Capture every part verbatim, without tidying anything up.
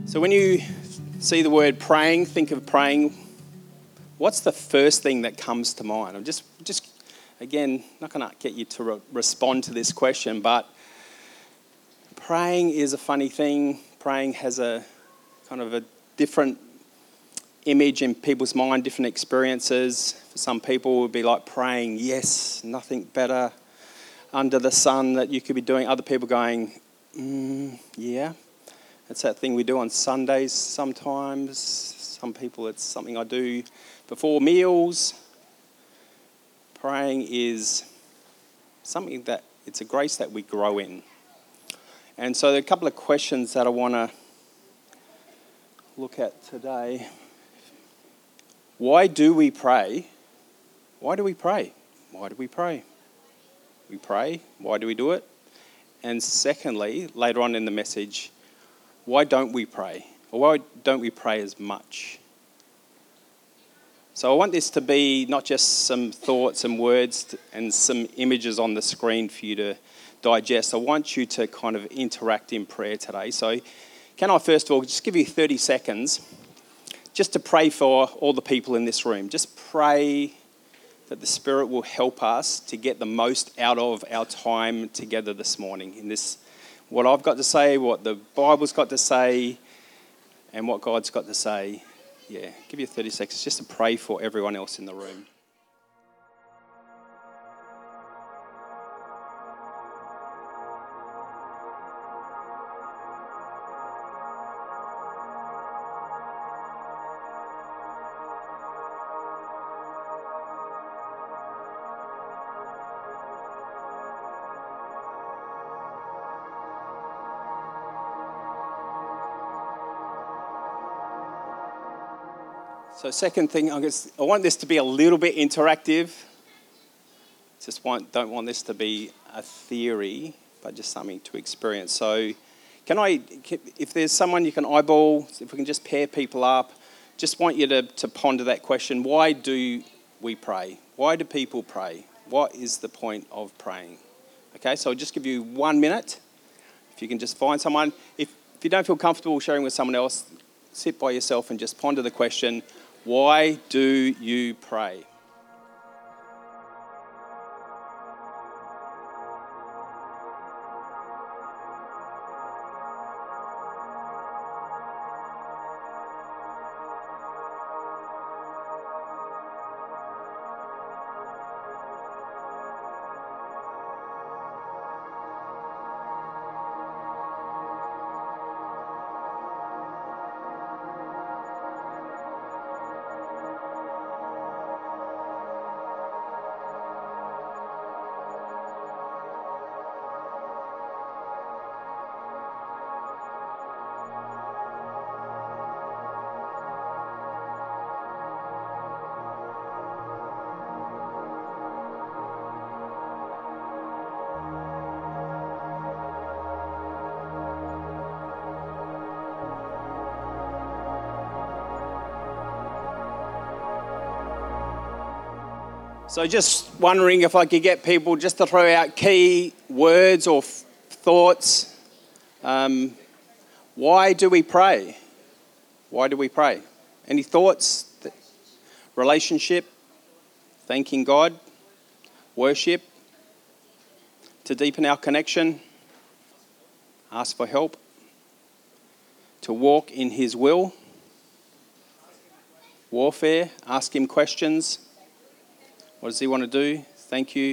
So when you see the word praying, think of praying, what's the first thing that comes to mind? I'm just, just again, not going to get you to re- respond to this question, but praying is a funny thing. Praying has a kind of a different image in people's mind, different experiences. For some people, it would be like praying, yes, nothing better under the sun that you could be doing. Other people going, mm, yeah. It's that thing we do on Sundays sometimes. Some people, it's something I do before meals. Praying is something that, it's a grace that we grow in. And so there are a couple of questions that I want to look at today. Why do we pray? Why do we pray? Why do we pray? We pray. Why do we do it? And secondly, later on in the message, why don't we pray? Or why don't we pray as much? So I want this to be not just some thoughts and words and some images on the screen for you to digest. I want you to kind of interact in prayer today. So can I first of all just give you thirty seconds just to pray for all the people in this room. Just pray that the Spirit will help us to get the most out of our time together this morning in this, what I've got to say, what the Bible's got to say, and what God's got to say. Yeah, give you thirty seconds just to pray for everyone else in the room. So second thing, I guess I want this to be a little bit interactive. Just want, don't want this to be a theory, but just something to experience. So can I, if there's someone you can eyeball, if we can just pair people up, just want you to, to ponder that question. Why do we pray? Why do people pray? What is the point of praying? Okay, so I'll just give you one minute. If you can just find someone. If, if you don't feel comfortable sharing with someone else, sit by yourself and just ponder the question. Why do you pray? So just wondering if I could get people just to throw out key words or f- thoughts. Um, why do we pray? Why do we pray? Any thoughts? Relationship, thanking God, worship, to deepen our connection, ask for help, to walk in His will, warfare, ask Him questions. What does He want to do? Thank you.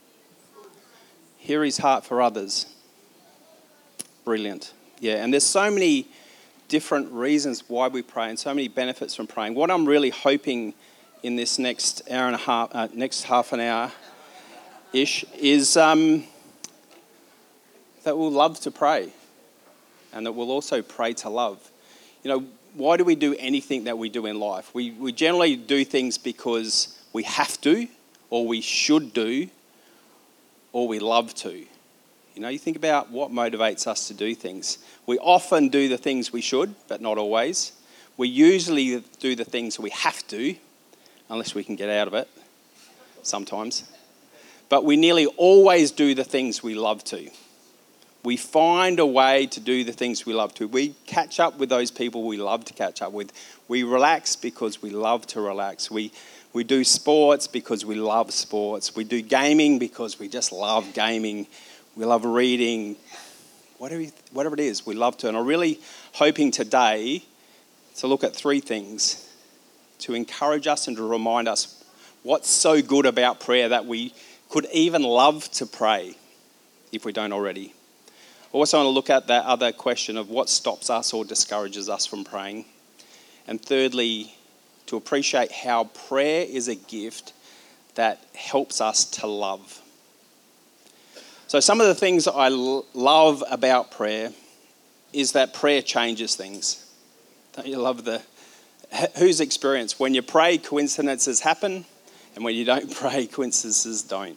Hear His heart for others. Brilliant. Yeah, and there's so many different reasons why we pray and so many benefits from praying. What I'm really hoping in this next hour and a half, uh, next half an hour-ish is um, that we'll love to pray and that we'll also pray to love. You know, why do we do anything that we do in life? We, we generally do things because we have to, or we should do, or we love to. You know, you think about what motivates us to do things. We often do the things we should, but not always. We usually do the things we have to, unless we can get out of it, sometimes. But we nearly always do the things we love to. We We find a way to do the things we love to. We catch up with those people we love to catch up with. We relax because we love to relax. We we do sports because we love sports. We do gaming because we just love gaming. We love reading. Whatever, whatever it is, we love to. And I'm really hoping today to look at three things to encourage us and to remind us what's so good about prayer that we could even love to pray if we don't already. I also want to look at that other question of what stops us or discourages us from praying. And thirdly, to appreciate how prayer is a gift that helps us to love. So some of the things I l- love about prayer is that prayer changes things. Don't you love the... Whose experience? When you pray, coincidences happen, and when you don't pray, coincidences don't.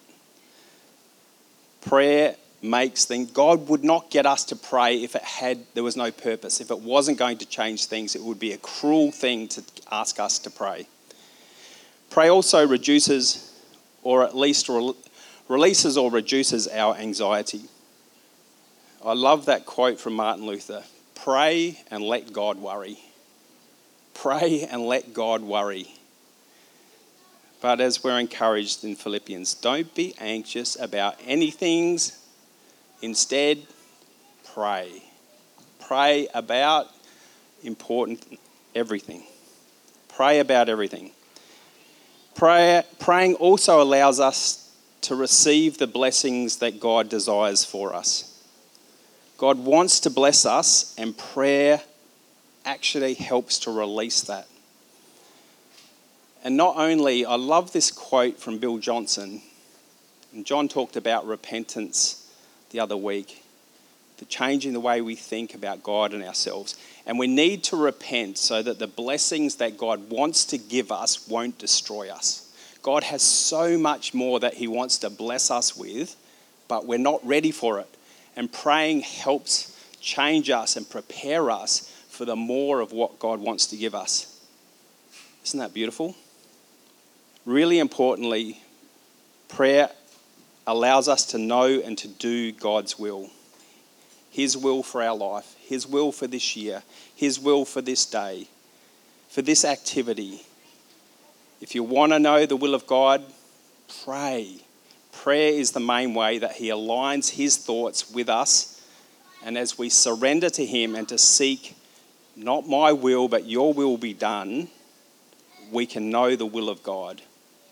Prayer makes things... God would not get us to pray if it had there was no purpose. If it wasn't going to change things, it would be a cruel thing to ask us to pray. Pray also reduces, or at least re- releases or reduces our anxiety. I love that quote from Martin Luther. Pray and let God worry. Pray and let God worry. But as we're encouraged in Philippians, don't be anxious about anything. Instead, pray. Pray about important everything. Pray about everything. Prayer, praying also allows us to receive the blessings that God desires for us. God wants to bless us, and prayer actually helps to release that. And not only, I love this quote from Bill Johnson. And John talked about repentance the other week, the changing the way we think about God and ourselves. And we need to repent so that the blessings that God wants to give us won't destroy us. God has so much more that he wants to bless us with, but we're not ready for it. And praying helps change us and prepare us for the more of what God wants to give us. Isn't that beautiful? Really importantly, prayer allows us to know and to do God's will. His will for our life, his will for this year, his will for this day, for this activity. If you want to know the will of God, pray. Prayer is the main way that he aligns his thoughts with us. And as we surrender to him and to seek, not my will, but your will be done, we can know the will of God.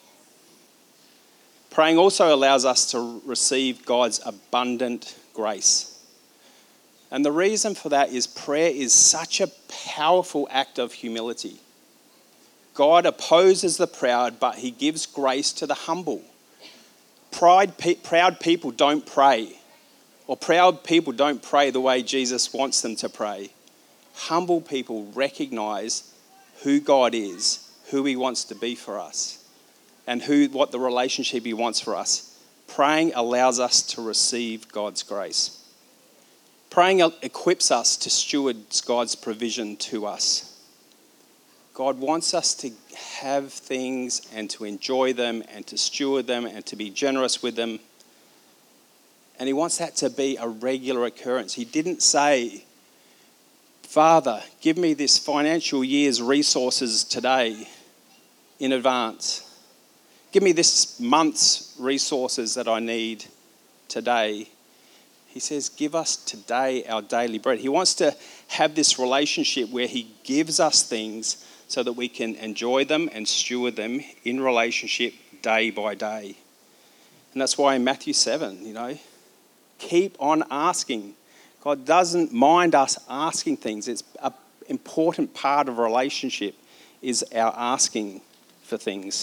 Praying also allows us to receive God's abundant grace. And the reason for that is prayer is such a powerful act of humility. God opposes the proud, but he gives grace to the humble. Pride, pe- proud people don't pray, or proud people don't pray the way Jesus wants them to pray. Humble people recognize who God is, who he wants to be for us, and who what the relationship he wants for us. Praying allows us to receive God's grace. Praying equips us to steward God's provision to us. God wants us to have things and to enjoy them and to steward them and to be generous with them. And he wants that to be a regular occurrence. He didn't say, Father, give me this financial year's resources today in advance. Give me this month's resources that I need today. He says, give us today our daily bread. He wants to have this relationship where he gives us things so that we can enjoy them and steward them in relationship day by day. And that's why in Matthew seven, you know, keep on asking. God doesn't mind us asking things. It's an important part of a relationship is our asking for things.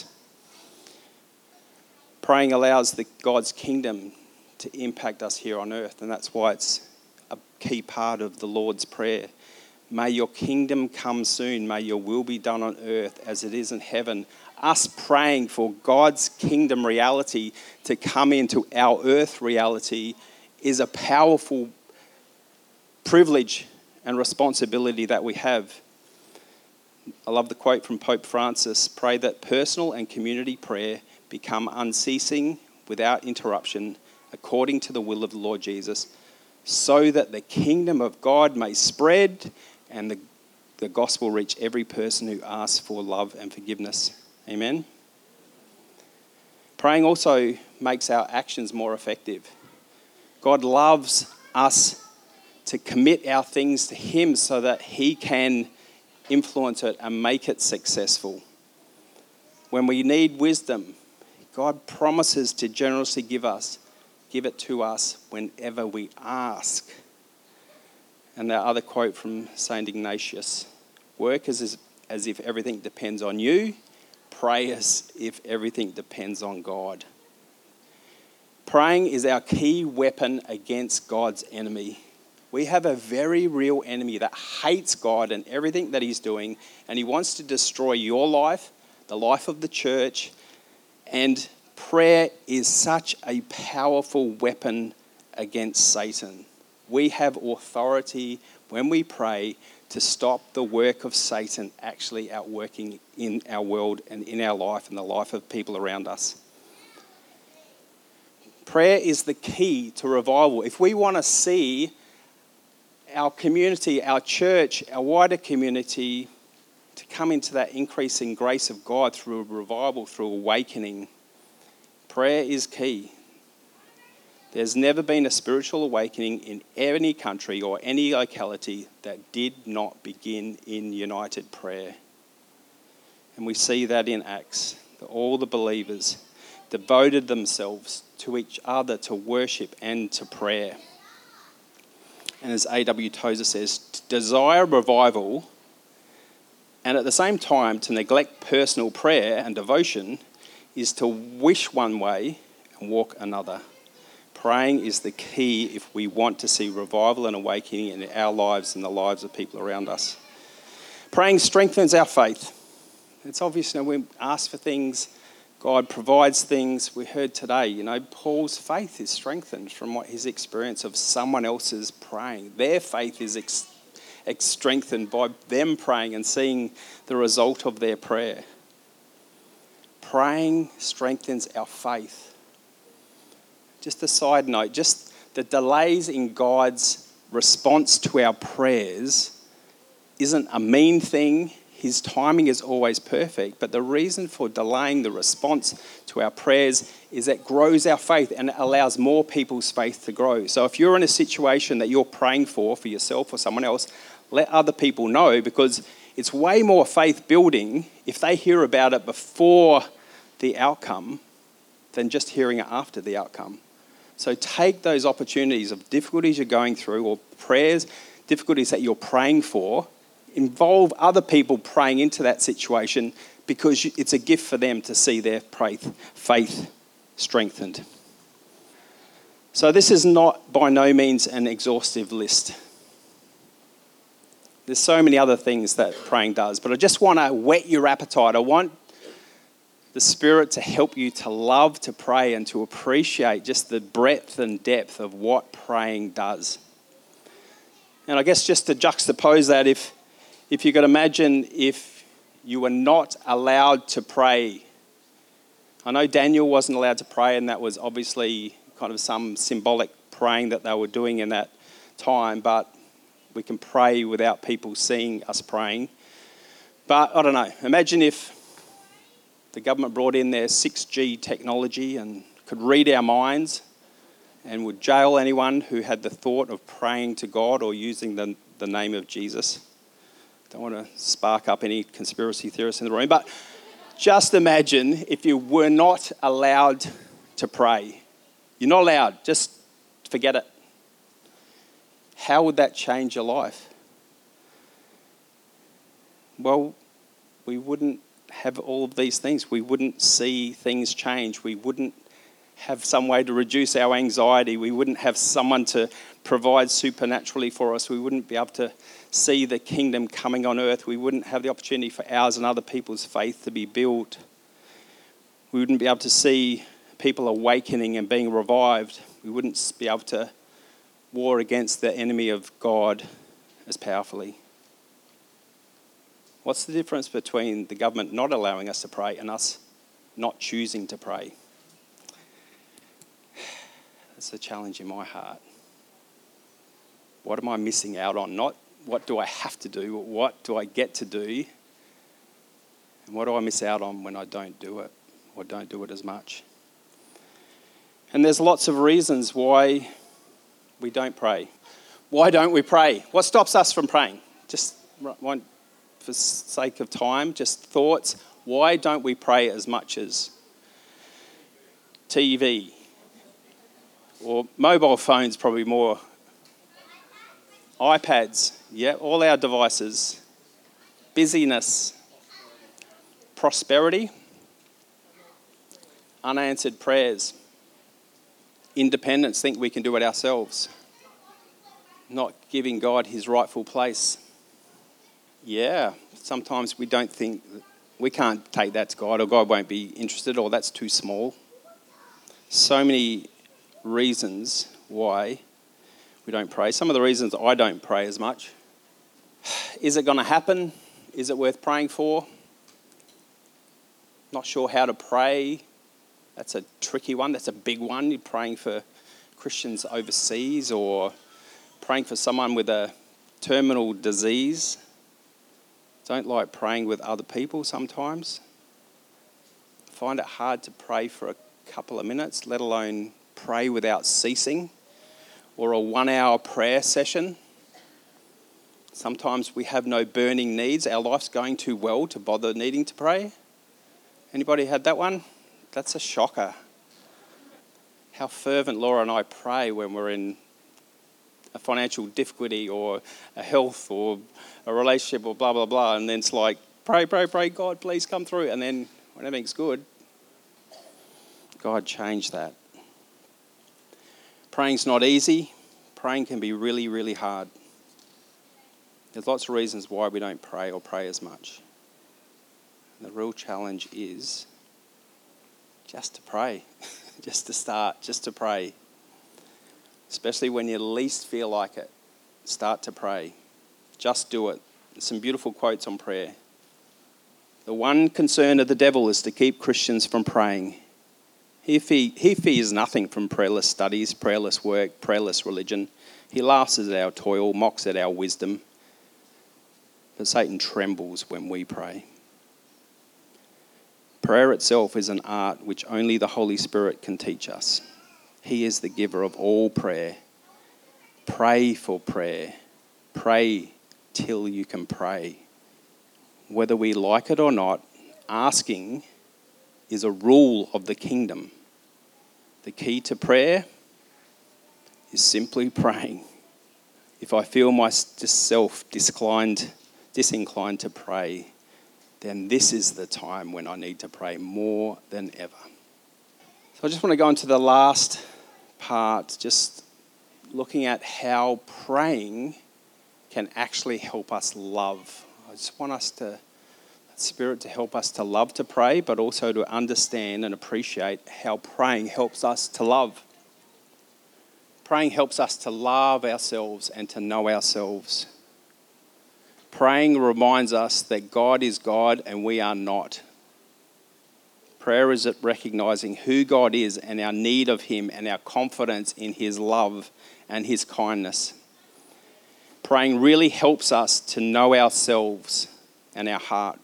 Praying allows the God's kingdom to impact us here on earth, and that's why it's a key part of the Lord's Prayer. May your kingdom come soon. May your will be done on earth as it is in heaven. Us praying for God's kingdom reality to come into our earth reality is a powerful privilege and responsibility that we have. I love the quote from Pope Francis, pray that personal and community prayer become unceasing, without interruption, according to the will of the Lord Jesus, so that the kingdom of God may spread and the, the gospel reach every person who asks for love and forgiveness. Amen. Praying also makes our actions more effective. God loves us to commit our things to him so that he can influence it and make it successful. When we need wisdom, God promises to generously give us, give it to us whenever we ask. And the other quote from Saint Ignatius, work as, as if everything depends on you, pray as if everything depends on God. Praying is our key weapon against God's enemy. We have a very real enemy that hates God and everything that he's doing, and he wants to destroy your life, the life of the church, and prayer is such a powerful weapon against Satan. We have authority when we pray to stop the work of Satan actually outworking in our world and in our life and the life of people around us. Prayer is the key to revival. If we want to see our community, our church, our wider community to come into that increasing grace of God through revival, through awakening, prayer is key. There's never been a spiritual awakening in any country or any locality that did not begin in united prayer. And we see that in Acts, that all the believers devoted themselves to each other, to worship and to prayer. And as A W Tozer says, to desire revival and at the same time to neglect personal prayer and devotion is to wish one way and walk another. Praying is the key if we want to see revival and awakening in our lives and the lives of people around us. Praying strengthens our faith. It's obvious, you know, we ask for things, God provides things. We heard today, you know, Paul's faith is strengthened from what his experience of someone else's praying. Their faith is ex- ex- strengthened by them praying and seeing the result of their prayer. Praying strengthens our faith. Just a side note, just the delays in God's response to our prayers isn't a mean thing. His timing is always perfect, but the reason for delaying the response to our prayers is that it grows our faith and it allows more people's faith to grow. So if you're in a situation that you're praying for, for yourself or someone else, let other people know, because it's way more faith building if they hear about it before the outcome than just hearing it after the outcome. So take those opportunities of difficulties you're going through or prayers, difficulties that you're praying for, involve other people praying into that situation, because it's a gift for them to see their faith strengthened. So this is not by no means an exhaustive list. There's so many other things that praying does, but I just want to whet your appetite. I want the Spirit to help you to love to pray and to appreciate just the breadth and depth of what praying does. And I guess just to juxtapose that, if if you could imagine if you were not allowed to pray. I know Daniel wasn't allowed to pray, and that was obviously kind of some symbolic praying that they were doing in that time, but we can pray without people seeing us praying. But I don't know, imagine if the government brought in their six G technology and could read our minds and would jail anyone who had the thought of praying to God or using the, the name of Jesus. Don't want to spark up any conspiracy theorists in the room, but just imagine if you were not allowed to pray. You're not allowed, just forget it. How would that change your life? Well, we wouldn't have all of these things. We wouldn't see things change. We wouldn't have some way to reduce our anxiety. We wouldn't have someone to provide supernaturally for us. We wouldn't be able to see the kingdom coming on earth. We wouldn't have the opportunity for ours and other people's faith to be built. We wouldn't be able to see people awakening and being revived. We wouldn't be able to war against the enemy of God as powerfully. What's the difference between the government not allowing us to pray and us not choosing to pray? That's a challenge in my heart. What am I missing out on? Not what do I have to do, but what do I get to do? And what do I miss out on when I don't do it or don't do it as much? And there's lots of reasons why we don't pray. Why don't we pray? What stops us from praying? Just one, for sake of time, just thoughts. Why don't we pray as much as T V or mobile phones? Probably more. iPads, yeah, all our devices. Busyness, prosperity, unanswered prayers, independence, think we can do it ourselves, not giving God his rightful place. Yeah, sometimes we don't think, we can't take that to God, or God won't be interested, or that's too small. So many reasons why we don't pray. Some of the reasons I don't pray as much. Is it going to happen? Is it worth praying for? Not sure how to pray. That's a tricky one. That's a big one. You're praying for Christians overseas or praying for someone with a terminal disease. Don't like praying with other people sometimes. Find it hard to pray for a couple of minutes, let alone pray without ceasing, or a one-hour prayer session. Sometimes we have no burning needs. Our life's going too well to bother needing to pray. Anybody had that one? That's a shocker. How fervent Laura and I pray when we're in a financial difficulty or a health or a relationship or blah, blah, blah. And then it's like, pray, pray, pray, God, please come through. And then when everything's good, God, change that. Praying's not easy. Praying can be really, really hard. There's lots of reasons why we don't pray or pray as much. And the real challenge is just to pray, just to start, just to pray. Especially when you least feel like it, start to pray. Just do it. There's some beautiful quotes on prayer. The one concern of the devil is to keep Christians from praying. He, fe- he fears nothing from prayerless studies, prayerless work, prayerless religion. He laughs at our toil, mocks at our wisdom. But Satan trembles when we pray. Prayer itself is an art which only the Holy Spirit can teach us. He is the giver of all prayer. Pray for prayer. Pray till you can pray. Whether we like it or not, asking is a rule of the kingdom. The key to prayer is simply praying. If I feel myself disinclined, disinclined to pray, then this is the time when I need to pray more than ever. So I just want to go into the last part, just looking at how praying can actually help us love. I just want us to, Spirit to help us to love to pray, but also to understand and appreciate how praying helps us to love. Praying helps us to love ourselves and to know ourselves. Praying reminds us that God is God and we are not. Prayer is recognizing who God is and our need of him and our confidence in his love and his kindness. Praying really helps us to know ourselves and our heart.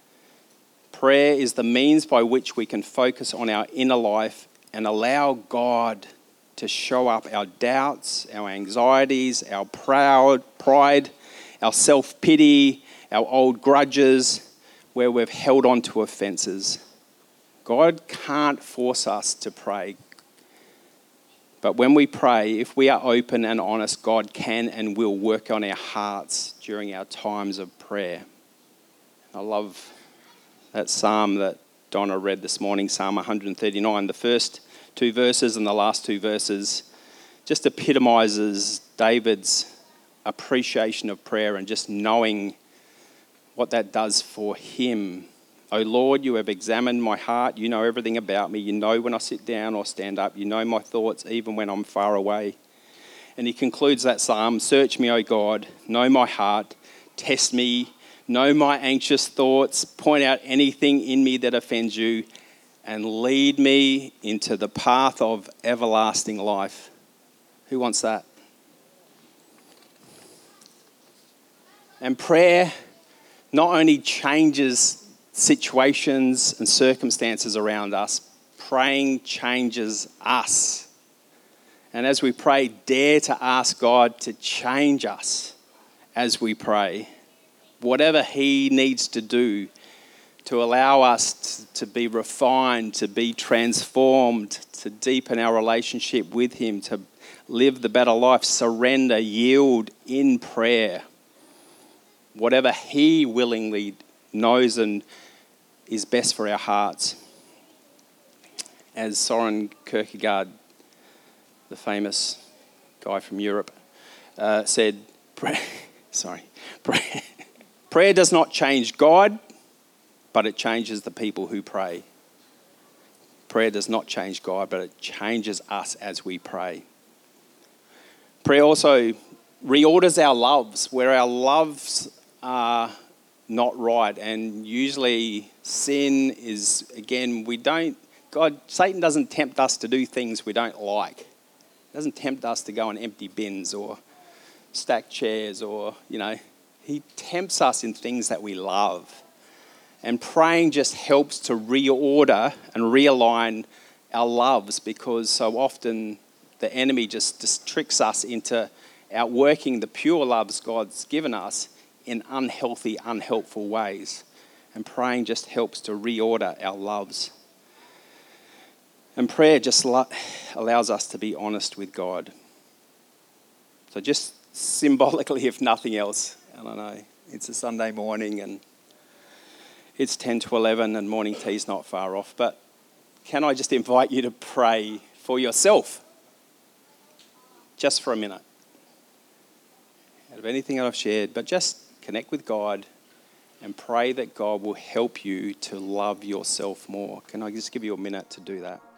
Prayer is the means by which we can focus on our inner life and allow God to show up our doubts, our anxieties, our proud pride, our self-pity, our old grudges, where we've held on to offences. God can't force us to pray. But when we pray, if we are open and honest, God can and will work on our hearts during our times of prayer. I love that psalm that Donna read this morning, Psalm one thirty-nine. The first two verses and the last two verses just epitomises David's appreciation of prayer and just knowing what that does for him. O Lord, you have examined my heart. You know everything about me. You know when I sit down or stand up. You know my thoughts even when I'm far away. And he concludes that psalm, search me, O God, know my heart, test me, know my anxious thoughts, point out anything in me that offends you, and lead me into the path of everlasting life. Who wants that? And prayer not only changes situations and circumstances around us, praying changes us. And as we pray, dare to ask God to change us as we pray. Whatever He needs to do to allow us to be refined, to be transformed, to deepen our relationship with Him, to live the better life, surrender, yield in prayer. Whatever He willingly knows and is best for our hearts. As Soren Kierkegaard, the famous guy from Europe, uh, said, pray, sorry, pray, prayer does not change God, but it changes the people who pray. Prayer does not change God, but it changes us as we pray. Prayer also reorders our loves, where our loves are not right. And usually sin is, again, we don't, God, Satan doesn't tempt us to do things we don't like. He doesn't tempt us to go and empty bins or stack chairs or, you know, He tempts us in things that we love. And praying just helps to reorder and realign our loves, because so often the enemy just, just tricks us into outworking the pure loves God's given us in unhealthy, unhelpful ways. And praying just helps to reorder our loves. And prayer just lo- allows us to be honest with God. So just symbolically, if nothing else, I don't know, it's a Sunday morning and it's ten to eleven and morning tea's not far off, but can I just invite you to pray for yourself? Just for a minute. Out of anything that I've shared, but just connect with God and pray that God will help you to love yourself more. Can I just give you a minute to do that?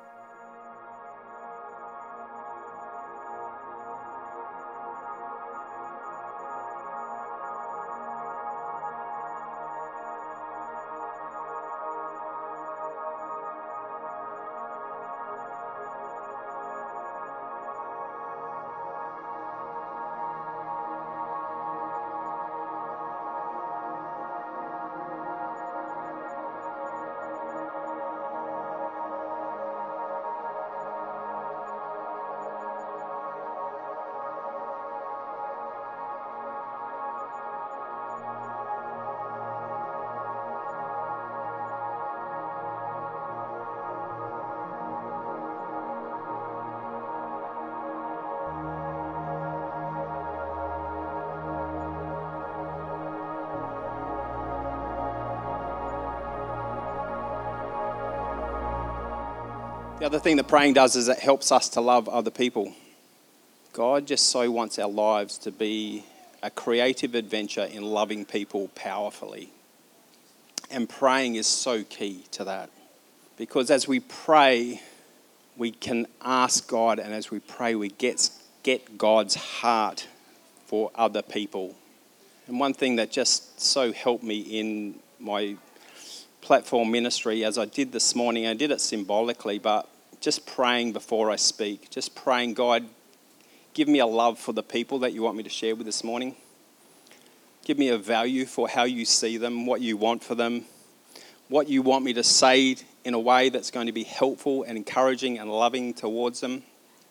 The other thing that praying does is it helps us to love other people. God just so wants our lives to be a creative adventure in loving people powerfully. And praying is so key to that. Because as we pray, we can ask God, and as we pray, we get, get God's heart for other people. And one thing that just so helped me in my platform ministry, as I did this morning, I did it symbolically, but just praying before I speak, just praying, God, give me a love for the people that you want me to share with this morning. Give me a value for how you see them, what you want for them, what you want me to say in a way that's going to be helpful and encouraging and loving towards them.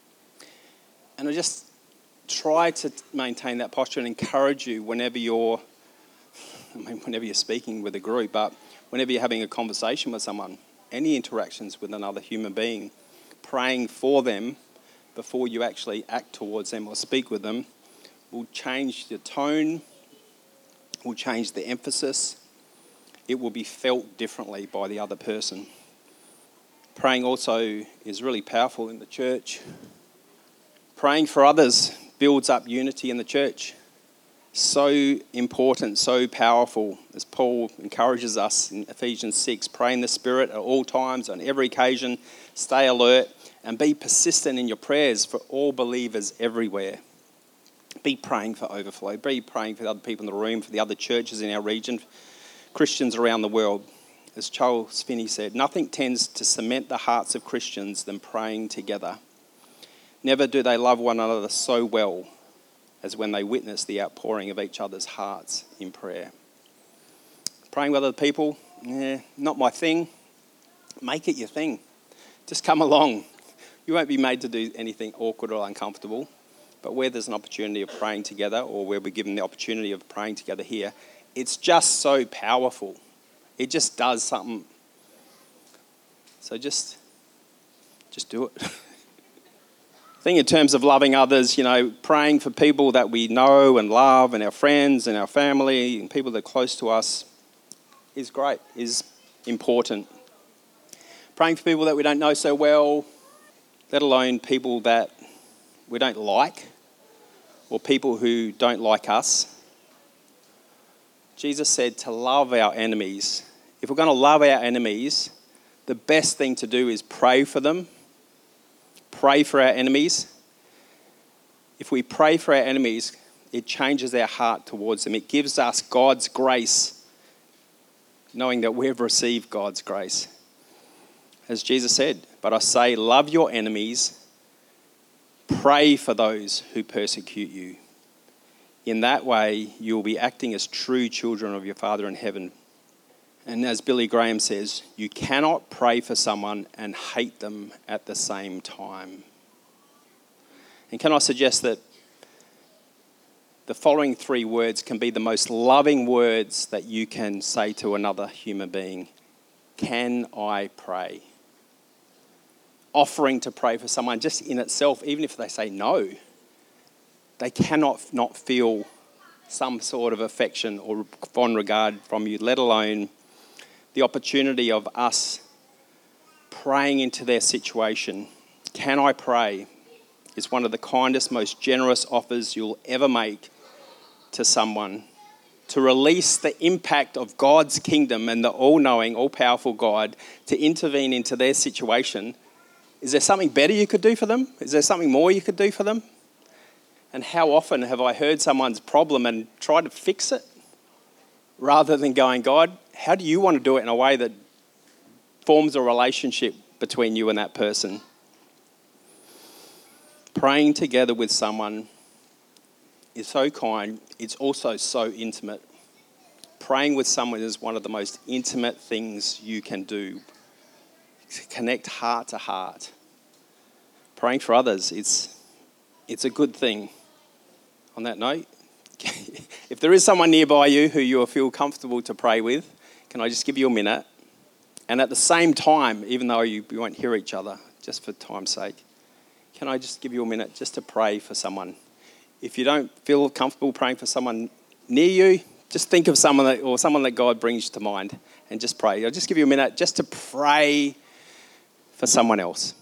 And I just try to maintain that posture and encourage you whenever you're, I mean, whenever you're speaking with a group, but whenever you're having a conversation with someone, any interactions with another human being, praying for them before you actually act towards them or speak with them will change the tone, will change the emphasis. It will be felt differently by the other person. Praying also is really powerful in the church. Praying for others builds up unity in the church. So important, so powerful, as Paul encourages us in Ephesians six, pray in the Spirit at all times, on every occasion, stay alert, and be persistent in your prayers for all believers everywhere. Be praying for overflow, be praying for the other people in the room, for the other churches in our region, Christians around the world. As Charles Finney said, nothing tends to cement the hearts of Christians than praying together. Never do they love one another so well as when they witness the outpouring of each other's hearts in prayer. Praying with other people, yeah, not my thing. Make it your thing. Just come along. You won't be made to do anything awkward or uncomfortable, but where there's an opportunity of praying together, or where we're given the opportunity of praying together here, it's just so powerful. It just does something. So just, just do it. I think in terms of loving others, you know, praying for people that we know and love, and our friends and our family and people that are close to us is great, is important. Praying for people that we don't know so well, let alone people that we don't like, or people who don't like us. Jesus said to love our enemies. If we're going to love our enemies, the best thing to do is pray for them. Pray for our enemies. If we pray for our enemies, it changes our heart towards them. It gives us God's grace, knowing that we've received God's grace. As Jesus said, but I say, love your enemies, pray for those who persecute you. In that way, you will be acting as true children of your Father in heaven. And as Billy Graham says, you cannot pray for someone and hate them at the same time. And can I suggest that the following three words can be the most loving words that you can say to another human being. Can I pray? Offering to pray for someone just in itself, even if they say no, they cannot not feel some sort of affection or fond regard from you, let alone the opportunity of us praying into their situation. Can I pray is one of the kindest, most generous offers you'll ever make to someone, to release the impact of God's kingdom and the all-knowing, all-powerful God to intervene into their situation. Is there something better you could do for them? Is there something more you could do for them? And how often have I heard someone's problem and tried to fix it rather than going, God, how do you want to do it in a way that forms a relationship between you and that person? Praying together with someone is so kind. It's also so intimate. Praying with someone is one of the most intimate things you can do. To connect heart to heart. Praying for others, it's, it's a good thing. On that note, if there is someone nearby you who you feel comfortable to pray with, can I just give you a minute? And at the same time, even though you, you won't hear each other, just for time's sake, can I just give you a minute just to pray for someone? If you don't feel comfortable praying for someone near you, just think of someone that, or someone that God brings to mind and just pray. I'll just give you a minute just to pray for someone else.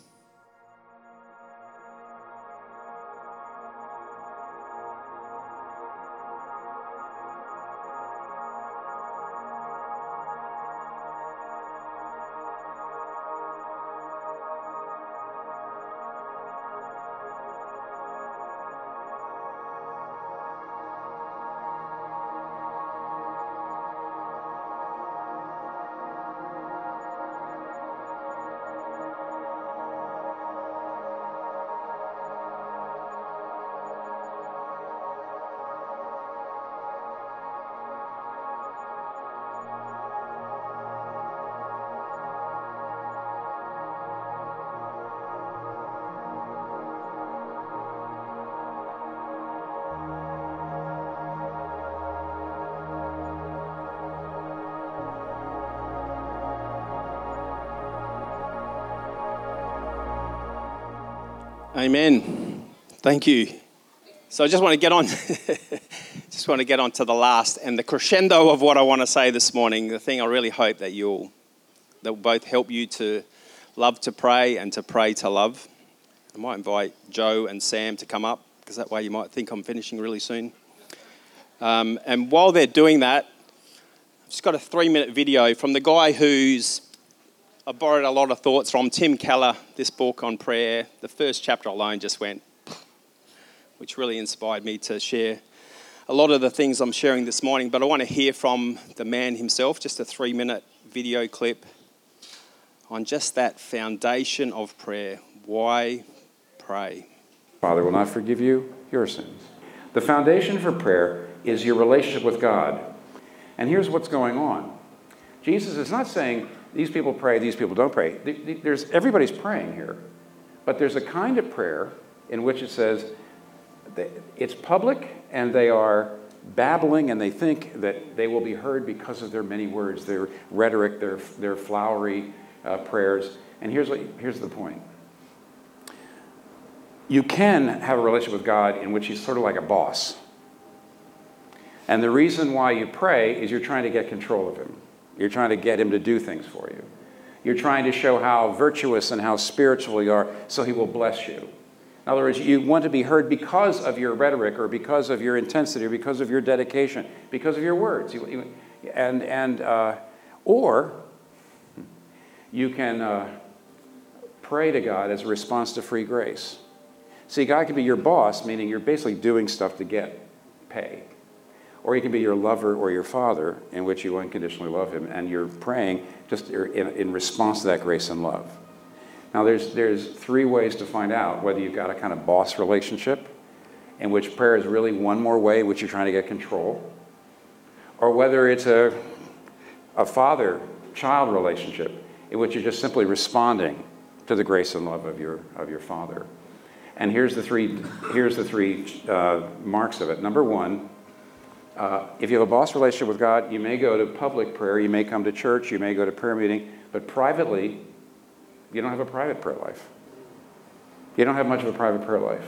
Amen. Thank you. So I just want to get on, just want to get on to the last and the crescendo of what I want to say this morning. The thing I really hope that you'll, that will both help you to love to pray and to pray to love. I might invite Joe and Sam to come up because that way you might think I'm finishing really soon. Um, and while they're doing that, I've just got a three-minute video from the guy who's I borrowed a lot of thoughts from Tim Keller, this book on prayer. The first chapter alone just went, which really inspired me to share a lot of the things I'm sharing this morning. But I want to hear from the man himself, just a three-minute video clip on just that foundation of prayer. Why pray? Father will not forgive you your sins. The foundation for prayer is your relationship with God. And here's what's going on. Jesus is not saying these people pray, these people don't pray. There's, everybody's praying here. But there's a kind of prayer in which it says it's public and they are babbling and they think that they will be heard because of their many words, their rhetoric, their, their flowery uh, prayers. And here's, what, here's the point. You can have a relationship with God in which he's sort of like a boss. And the reason why you pray is you're trying to get control of him. You're trying to get him to do things for you. You're trying to show how virtuous and how spiritual you are so he will bless you. In other words, you want to be heard because of your rhetoric or because of your intensity or because of your dedication, because of your words. You, you, and, and, uh, or you can uh, pray to God as a response to free grace. See, God can be your boss, meaning you're basically doing stuff to get pay. Or he can be your lover or your father, in which you unconditionally love him, and you're praying just in, in response to that grace and love. Now, there's, there's three ways to find out whether you've got a kind of boss relationship, in which prayer is really one more way in which you're trying to get control, or whether it's a, a father-child relationship, in which you're just simply responding to the grace and love of your, of your father. And here's the three, here's the three uh, marks of it. Number one, uh, if you have a boss relationship with God, you may go to public prayer, you may come to church, you may go to prayer meeting, but privately, you don't have a private prayer life. You don't have much of a private prayer life.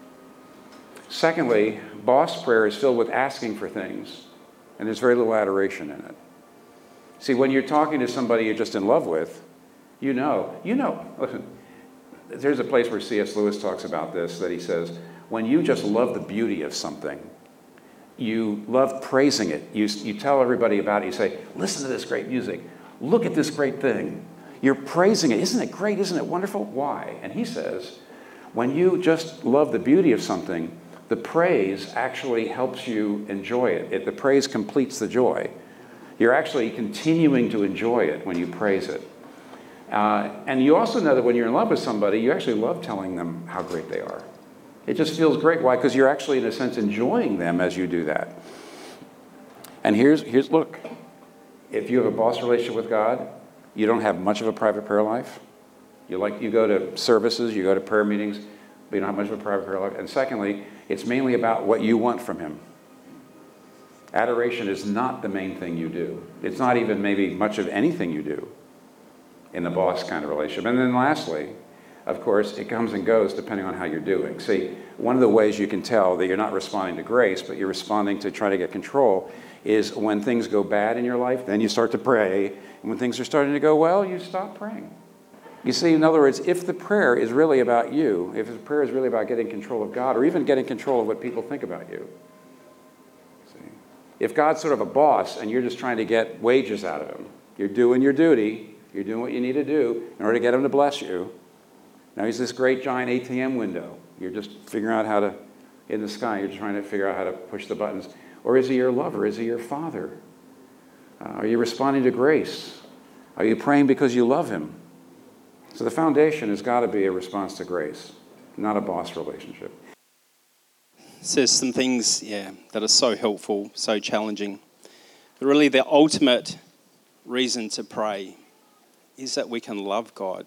Secondly, boss prayer is filled with asking for things, and there's very little adoration in it. See, when you're talking to somebody you're just in love with, you know, you know, listen, there's a place where C S Lewis talks about this, that he says, when you just love the beauty of something, you love praising it. You, you tell everybody about it. You say, listen to this great music. Look at this great thing. You're praising it. Isn't it great? Isn't it wonderful? Why? And he says, when you just love the beauty of something, the praise actually helps you enjoy it. it the praise completes the joy. You're actually continuing to enjoy it when you praise it. Uh, and you also know that when you're in love with somebody, you actually love telling them how great they are. It just feels great. Why? Because you're actually, in a sense, enjoying them as you do that. And here's, here's look. If you have a boss relationship with God, you don't have much of a private prayer life. You like you go to services, you go to prayer meetings, but you don't have much of a private prayer life. And secondly, it's mainly about what you want from him. Adoration is not the main thing you do. It's not even maybe much of anything you do in the boss kind of relationship. And then lastly, of course, it comes and goes depending on how you're doing. See, one of the ways you can tell that you're not responding to grace, but you're responding to try to get control, is when things go bad in your life, then you start to pray. And when things are starting to go well, you stop praying. You see, in other words, if the prayer is really about you, if the prayer is really about getting control of God, or even getting control of what people think about you, see, if God's sort of a boss and you're just trying to get wages out of him, you're doing your duty, you're doing what you need to do in order to get him to bless you. Now he's this great giant A T M window. You're just figuring out how to, in the sky, you're just trying to figure out how to push the buttons. Or is he your lover? Is he your father? Uh, are you responding to grace? Are you praying because you love him? So the foundation has got to be a response to grace, not a boss relationship. Says some things, yeah, that are so helpful, so challenging. But really the ultimate reason to pray is that we can love God.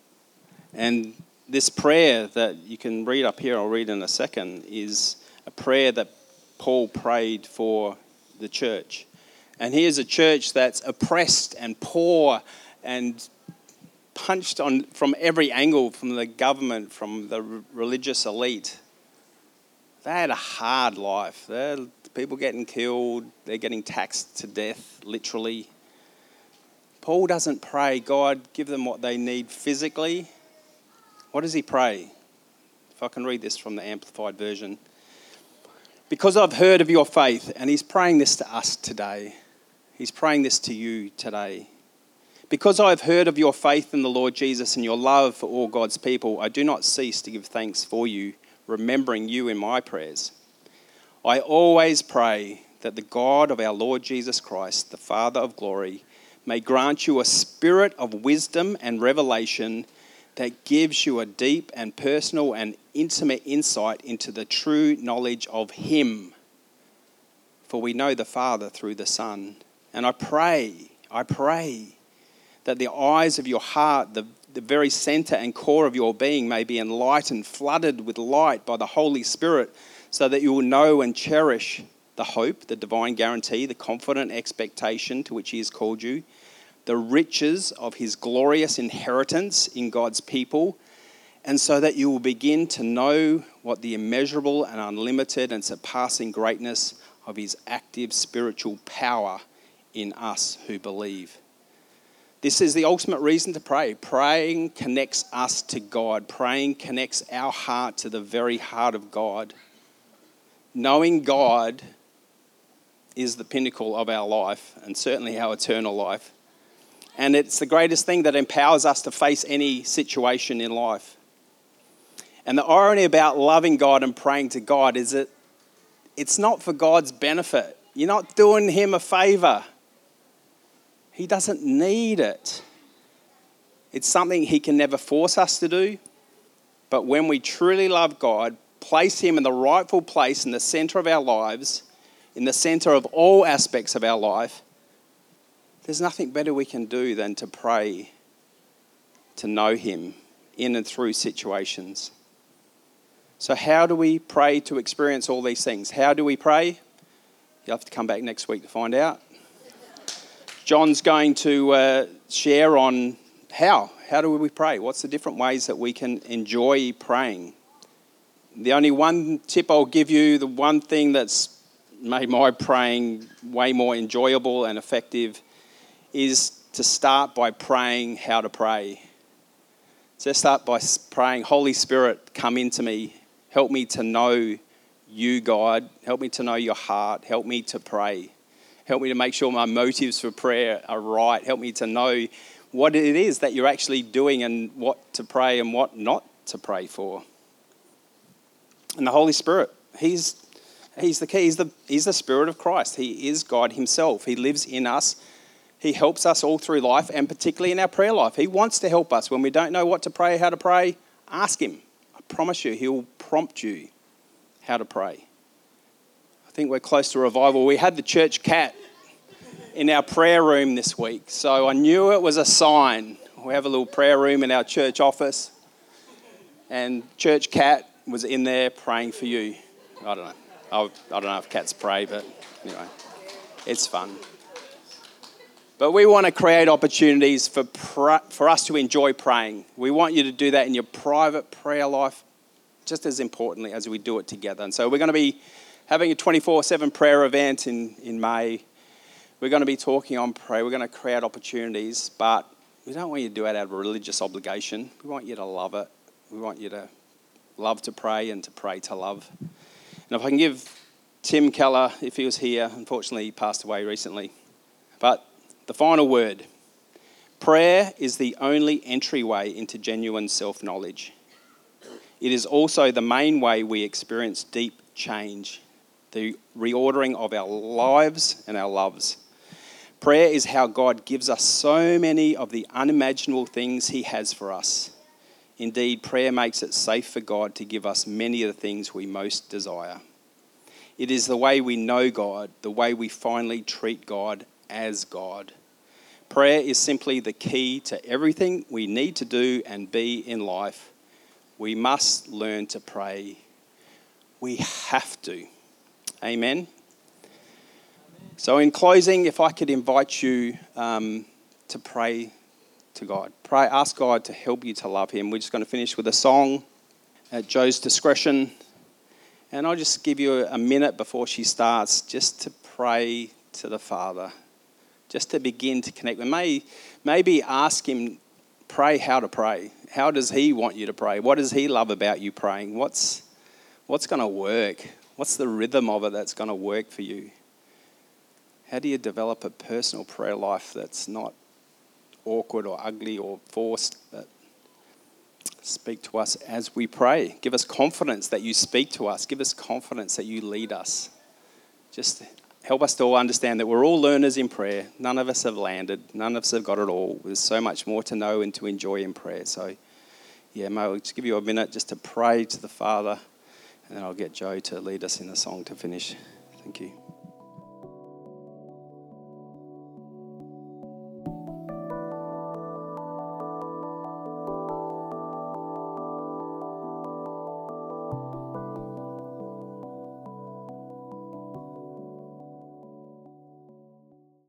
And this prayer that you can read up here, I'll read in a second, is a prayer that Paul prayed for the church. And here's a church that's oppressed and poor and punched on from every angle, from the government, from the religious elite. They had a hard life. They're people getting killed. They're getting taxed to death, literally. Paul doesn't pray, God, give them what they need physically. What does he pray? If I can read this from the Amplified Version. Because I've heard of your faith, and he's praying this to us today. He's praying this to you today. Because I have heard of your faith in the Lord Jesus and your love for all God's people, I do not cease to give thanks for you, remembering you in my prayers. I always pray that the God of our Lord Jesus Christ, the Father of glory, may grant you a spirit of wisdom and revelation, that gives you a deep and personal and intimate insight into the true knowledge of him. For we know the Father through the Son. And I pray, I pray that the eyes of your heart, the, the very center and core of your being, may be enlightened, flooded with light by the Holy Spirit, so that you will know and cherish the hope, the divine guarantee, the confident expectation to which he has called you, the riches of his glorious inheritance in God's people, and so that you will begin to know what the immeasurable and unlimited and surpassing greatness of his active spiritual power in us who believe. This is the ultimate reason to pray. Praying connects us to God. Praying connects our heart to the very heart of God. Knowing God is the pinnacle of our life, and certainly our eternal life. And it's the greatest thing that empowers us to face any situation in life. And the irony about loving God and praying to God is that it's not for God's benefit. You're not doing him a favor. He doesn't need it. It's something he can never force us to do. But when we truly love God, place him in the rightful place in the center of our lives, in the center of all aspects of our life, there's nothing better we can do than to pray, to know him in and through situations. So how do we pray to experience all these things? How do we pray? You'll have to come back next week to find out. John's going to uh, share on how. How do we pray? What's the different ways that we can enjoy praying? The only one tip I'll give you, the one thing that's made my praying way more enjoyable and effective, is to start by praying how to pray. Just start by praying, Holy Spirit, come into me. Help me to know you, God. Help me to know your heart. Help me to pray. Help me to make sure my motives for prayer are right. Help me to know what it is that you're actually doing and what to pray and what not to pray for. And the Holy Spirit, he's he's the key. He's the, he's the Spirit of Christ. He is God himself. He lives in us. He helps us all through life, and particularly in our prayer life. He wants to help us. When we don't know what to pray, how to pray, ask him. I promise you, he'll prompt you how to pray. I think we're close to revival. We had the church cat in our prayer room this week, so I knew it was a sign. We have a little prayer room in our church office, and church cat was in there praying for you. I don't know. I don't know if cats pray, but anyway, it's fun. But we want to create opportunities for pra- for us to enjoy praying. We want you to do that in your private prayer life just as importantly as we do it together. And so we're going to be having a twenty-four seven prayer event in, in May. We're going to be talking on prayer. We're going to create opportunities, but we don't want you to do it out of a religious obligation. We want you to love it. We want you to love to pray and to pray to love. And if I can give Tim Keller, if he was here, unfortunately he passed away recently, but the final word: prayer is the only entryway into genuine self-knowledge. It is also the main way we experience deep change, the reordering of our lives and our loves. Prayer is how God gives us so many of the unimaginable things he has for us. Indeed, prayer makes it safe for God to give us many of the things we most desire. It is the way we know God, the way we finally treat God as God. Prayer is simply the key to everything we need to do and be in life. We must learn to pray. We have to. Amen. So in closing, if I could invite you um, to pray to God. Pray, ask God to help you to love him. We're just going to finish with a song at Joe's discretion. And I'll just give you a minute before she starts just to pray to the Father. Just to begin to connect. We may maybe ask him, pray how to pray. How does he want you to pray? What does he love about you praying? What's what's going to work? What's the rhythm of it that's going to work for you? How do you develop a personal prayer life that's not awkward or ugly or forced, but speak to us as we pray. Give us confidence that you speak to us. Give us confidence that you lead us. Just help us to all understand that we're all learners in prayer. None of us have landed. None of us have got it all. There's so much more to know and to enjoy in prayer. So yeah, may I just give you a minute just to pray to the Father, and then I'll get Joe to lead us in a song to finish. Thank you.